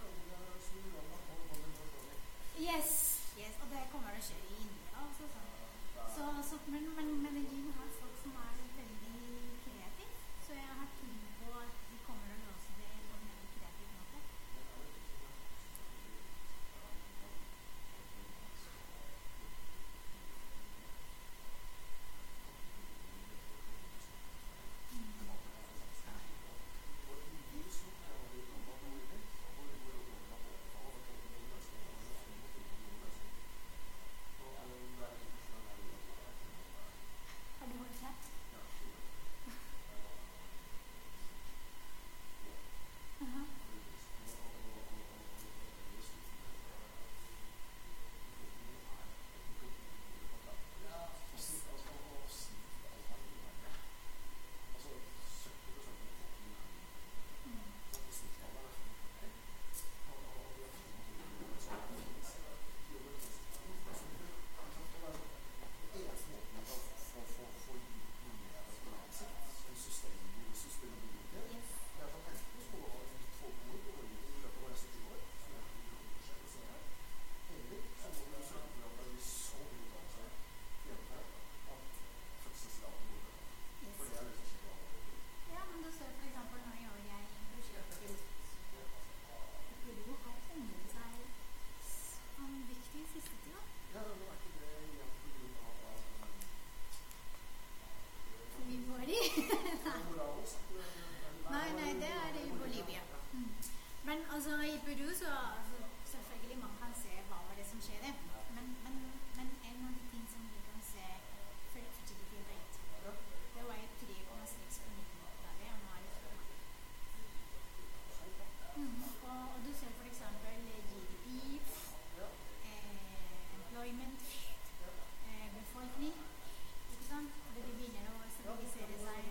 Yes, yes, og det kommer å skje i India også, sånn. Så, så, men, men Medellin har folk som er veldig kreative, så jeg har tro på at de kommer å løse det på en veldig kreativ måte. Har du hørt det? Aha. Ja, men du ser for eksempel når jeg er i prosjekt til Peru har endret seg sånn viktig siste tida. Vi var i Nei, nei, det er i Bolivia. Mm. Men altså i Peru så altså, selvfølgelig man kan se hva var det som skjedde. Men, men, men en av de ting som du kan se fertility rate, det var jo tre komma seks på nittenåttitallet, og nå er det fem. Mm. Og, og du ser for eksempel G D P, eh, employment, eh, befolkning, ikke sant? Det begynner å stabilisere seg.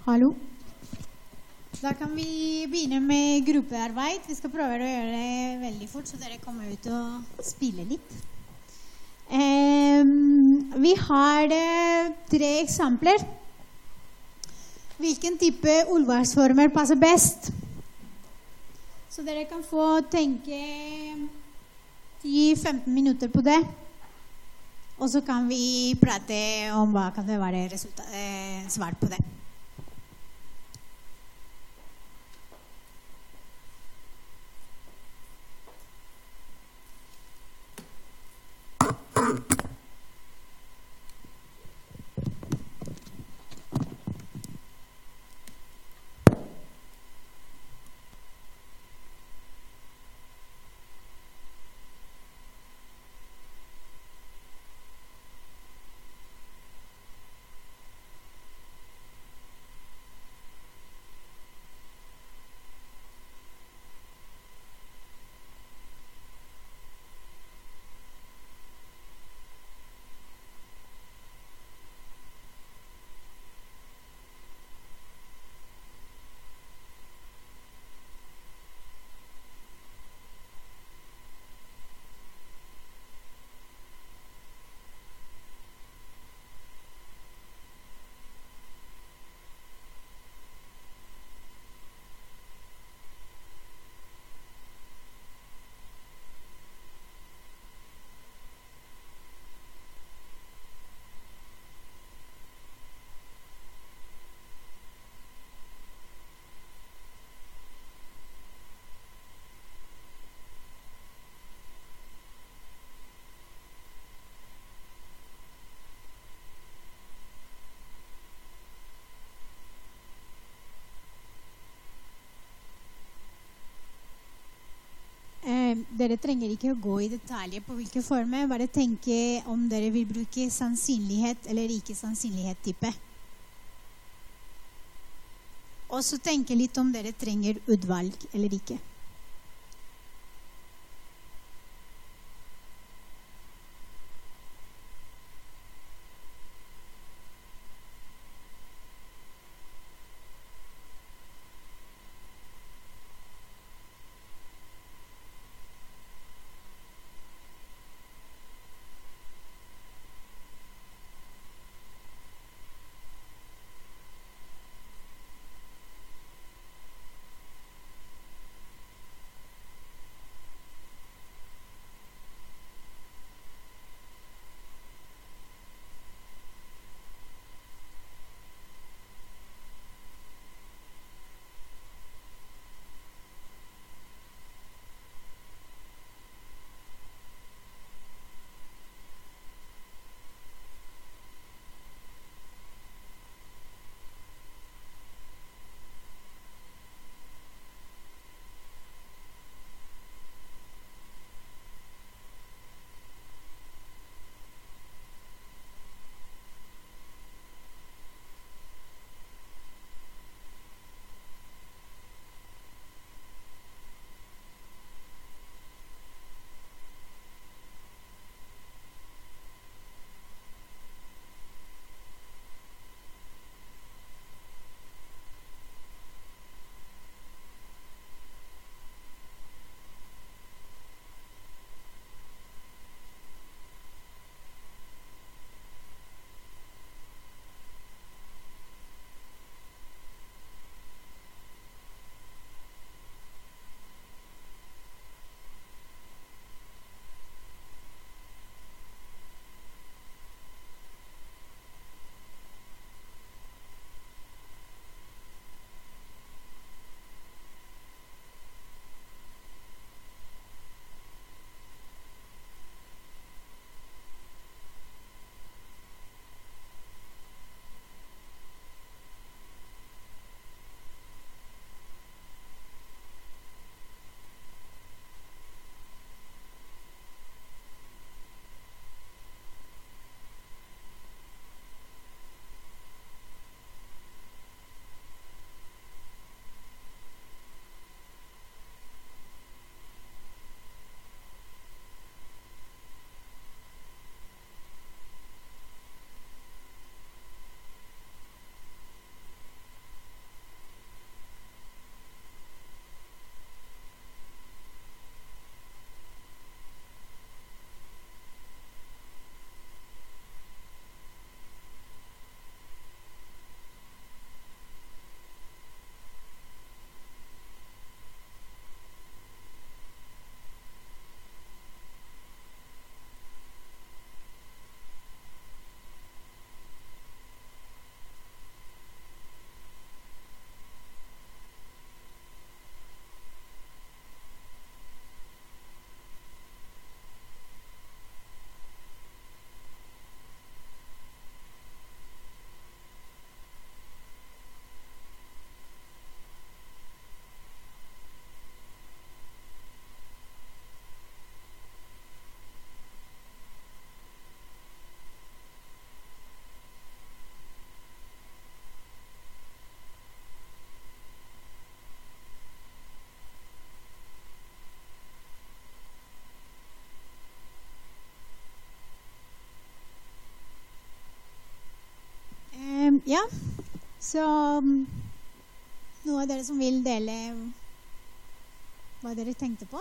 Hallo. Da kan vi begynne med gruppearbeid. Vi skal prøve å gjøre det veldig fort, så dere kommer ut og spiller litt. Um, vi har uh, tre eksempler. Hvilken type ordvalgsformer passer best? Så dere kan få tenke ti til femten minutter på det. Og så kan vi prate om hva kan det være resultat, eh, svar på det. Dere trenger ikke å gå i detaljer på hvilke former, bare tenke om dere vil bruke sannsynlighet eller ikke sannsynlighet-type. Og så tenke litt om dere trenger utvalg eller ikke. Ja, så um, noen av dere som vil dele hva dere tenkte på.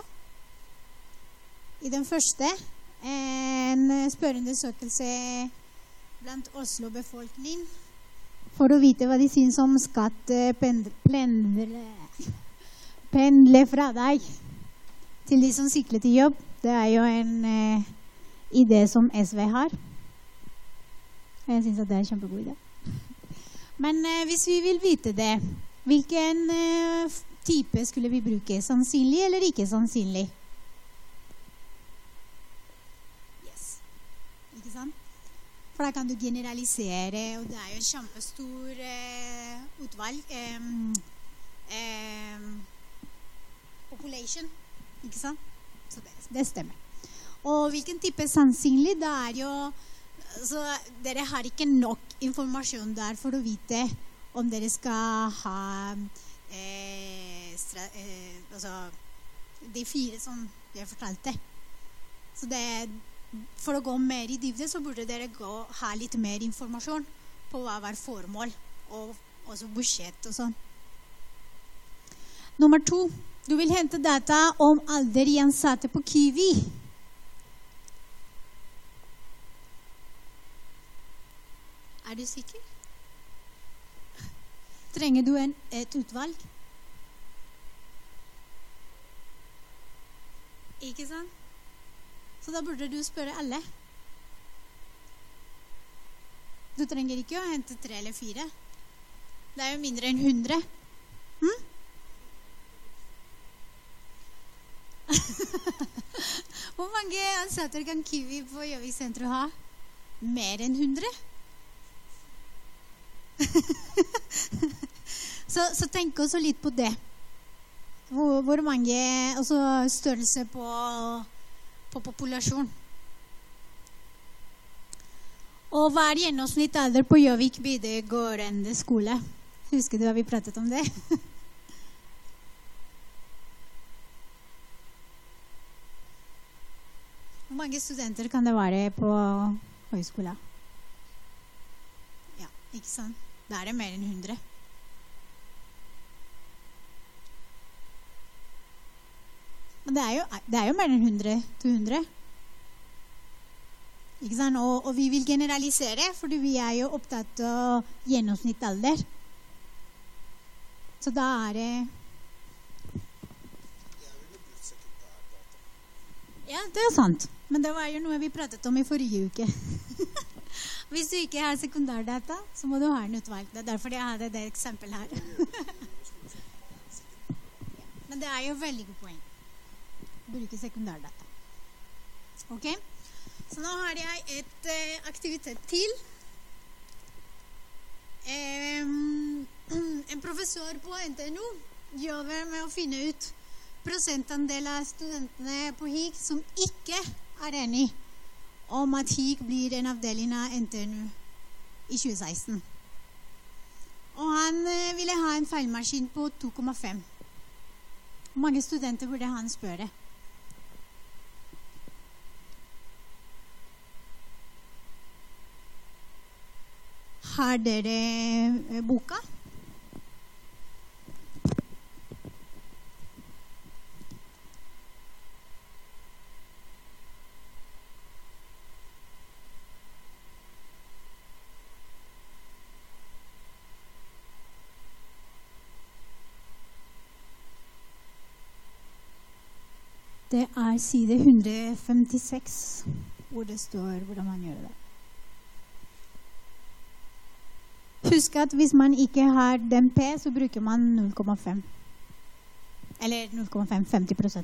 I den første, en spørreundersøkelse blant Oslo-befolkning for å vite hva de synes om skatt pendle, pendle, pendle fra deg til de som sykler til jobb. Det er jo en eh, idé som S V har. Jeg synes at det er en kjempegod idé. Men eh, hvis vi vil vite det, hvilken eh, type skulle vi bruke? Sannsynlig eller ikke sannsynlig? Yes. Ikke sant? For da kan du generalisere, og det er jo en kjempestor eh, utvalg. Eh, eh, population, ikke sant? Så det, det stemmer. Og hvilken type sannsynlig, det er jo så dere har ikke nok informasjon der for å vite om dere skal ha eh, stra, eh, altså, de fire som jeg fortalte. Så det, for å gå mer i dybde så burde dere gå, ha litt mer informasjon på hva var formål og også budsjett og sånn. Nummer to, du vil hente data om alder i ansatte på Kiwi. Er du sikker? Trenger du en, et utvalg? Ikke sant? Så da burde du spørre alle. Du trenger ikke å hente tre eller fire. Det er jo mindre enn hundre. Hm? Hvor mange ansatte kan Kiwi på Gjøvik sentrum ha? Mer enn hundre? så, så tenk også litt på det. Hvor, hvor mange altså størrelse på, på populasjon. Og hva er gjennomsnitt alder på Gjøvik videregående skole? Husker du hva vi pratet om det? Hvor mange studenter kan det være på høyskolen? Ja, ikke sant? Da er det mer enn hundre. Men det er jo, det er jo mer enn hundre til hundre. Ikke sant? Og, og vi vil generalisere, fordi vi er jo opptatt av gjennomsnittsalder. Så da er det... Ja, det er sant. Men det var jo noe vi pratet om i forrige uke. Hvis du ikke har sekundærdata, så må du ha en utvalg. Det er derfor jeg hadde det eksempel her. Men det er jo veldig god poeng. Bruke sekundærdata. Ok? Så nå har jeg et uh, aktivitet til. Um, en professor på N T N U jobber med å finne ut prosentandel av studentene på H I K som ikke er enig om at H I K blir en avdeling av N T N U i tjue seksten. Og han eh, ville ha en feilmaskin på to komma fem. Hvor mange studenter burde han spørre? Har dere eh, boka? Det er side one hundred fifty-six, hvor det står hvordan man gjør det. Husk at hvis man ikke har D M P, så bruker man null komma fem. Eller null komma fem, femti prosent.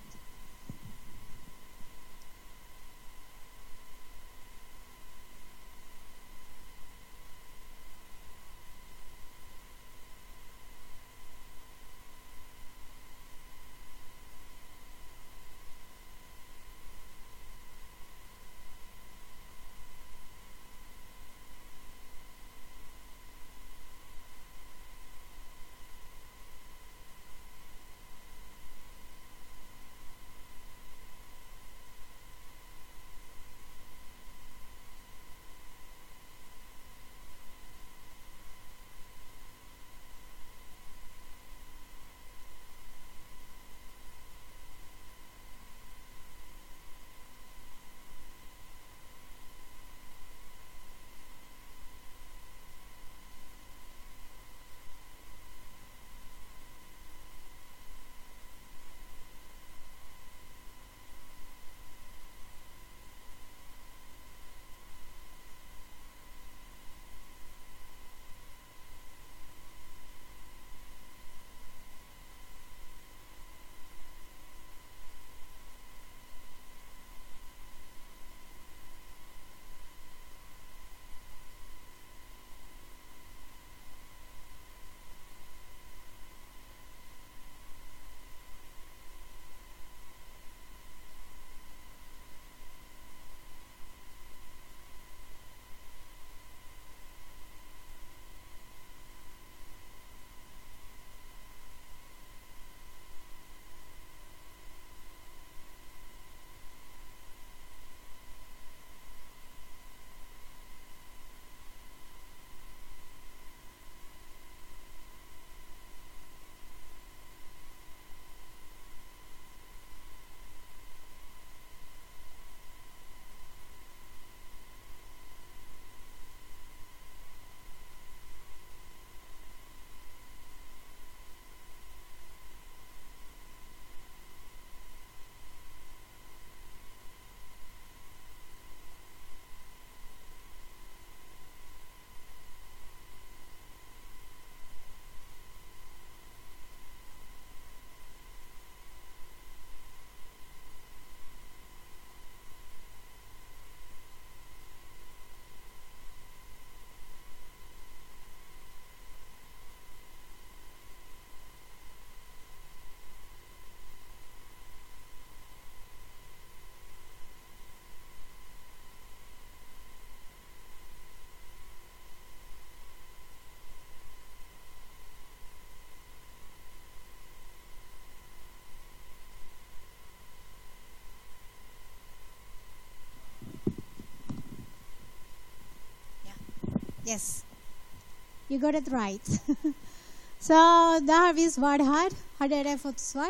Yes. You got it right. Så da har vi svar her. Har dere fått svar?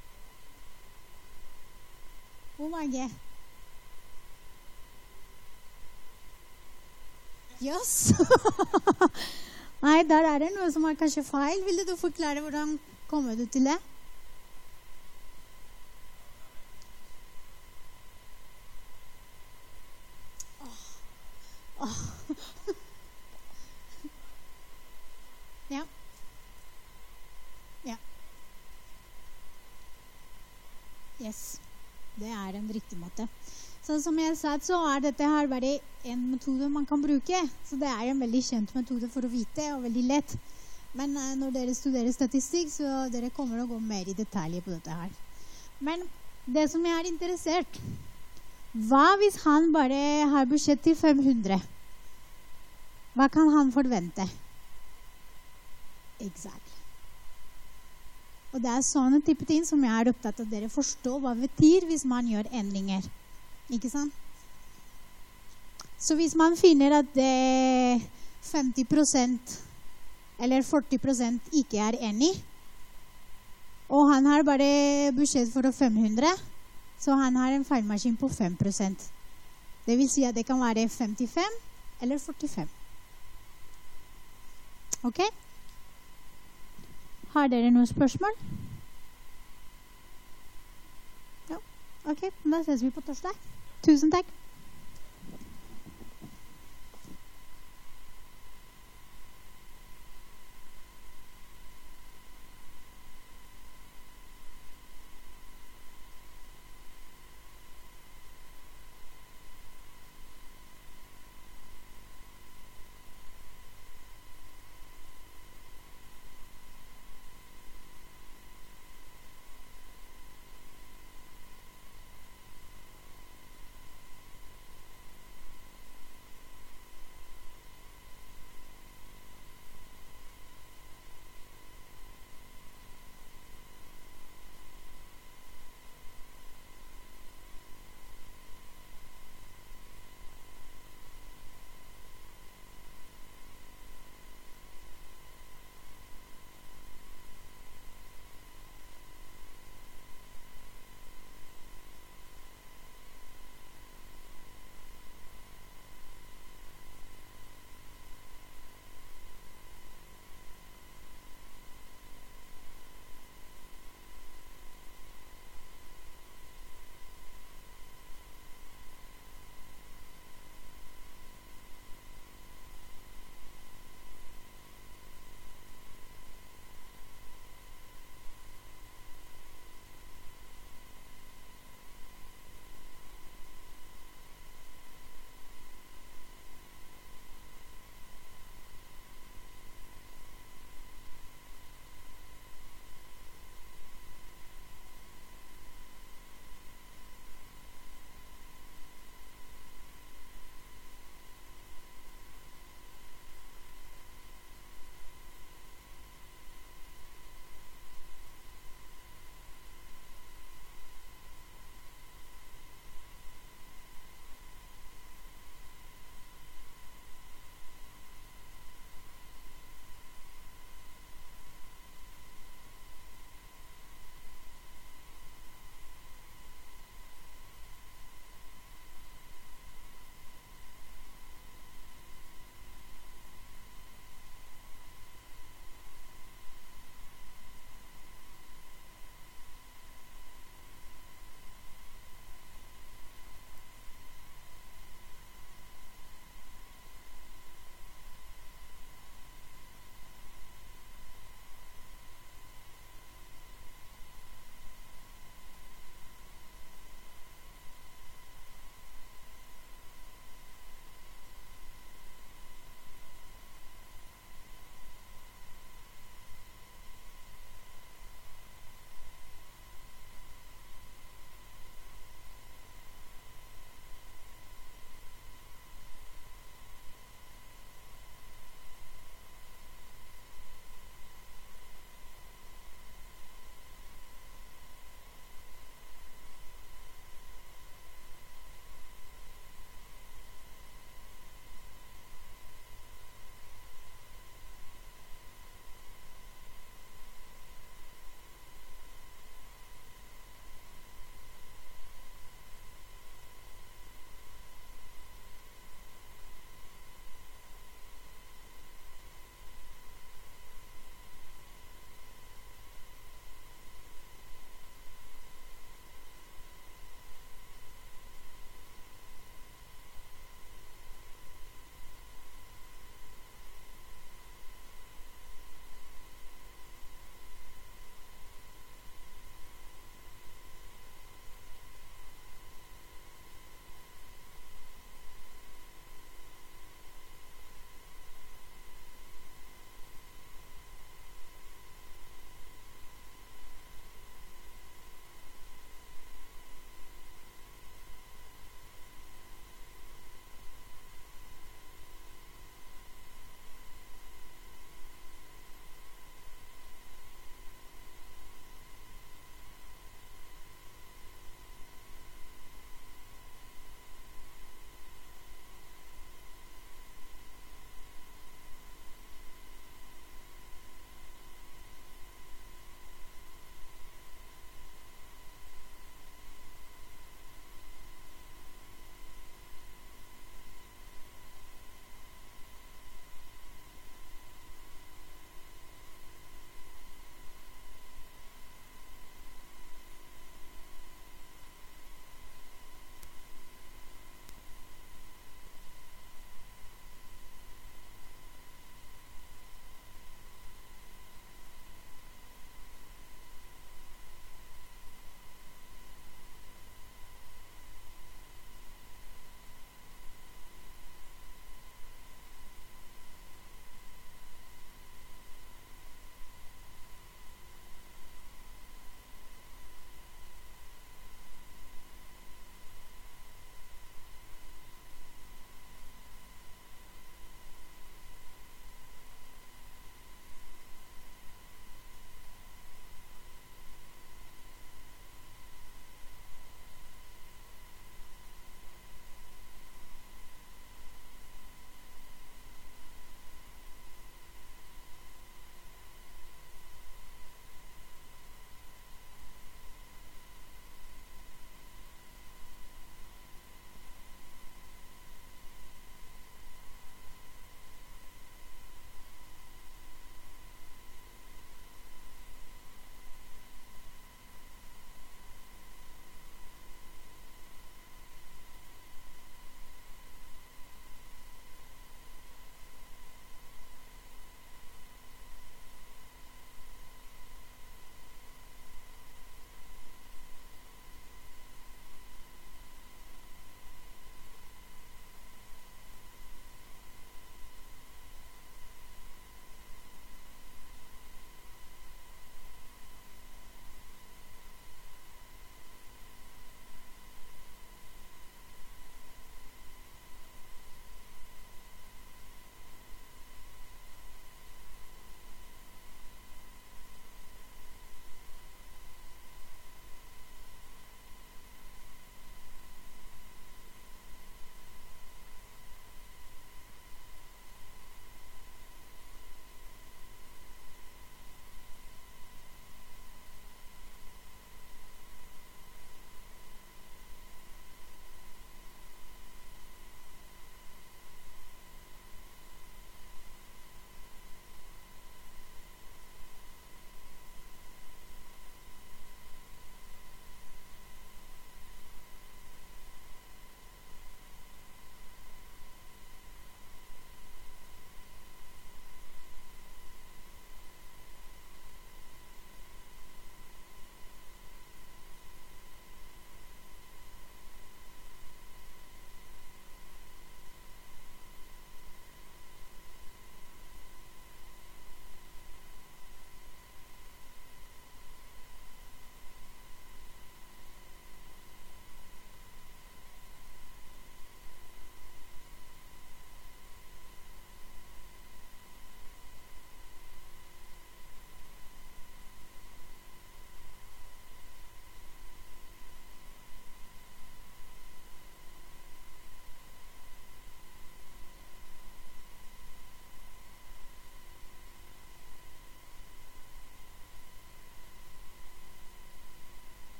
Hvor mange? Yes. Nei, der er det noe som er kanskje feil. Vil du forklare hvordan kommer du til det? Oh. Oh. Ja. Ja. Yes. Det er en riktig måte. Så som jeg sa, så er dette her bare en metode man kan bruke. Så det er en veldig kjent metode for å vite, og veldig lett. Men uh, når dere studerer statistikk, så dere kommer å gå mer i detaljer på dette her. Men det som jeg er interessert, hva hvis han bare har budsjett til fem hundre? Hva kan han forvente? Exakt. Og det er sånne type ting som jeg er opptatt av dere forstår hva det betyr hvis man gjør endringer. Ikke sant? Så hvis man finner at det femti prosent eller førti prosent ikke er enig, og han har bare budsjett for fem hundre, så han har en feilmaskin på fem prosent. Det vil si at det kan være femtifem eller førtifem. Ok? Har dere noen spørsmål? Ja. Ok, da ses vi på torsdag. Tusen takk.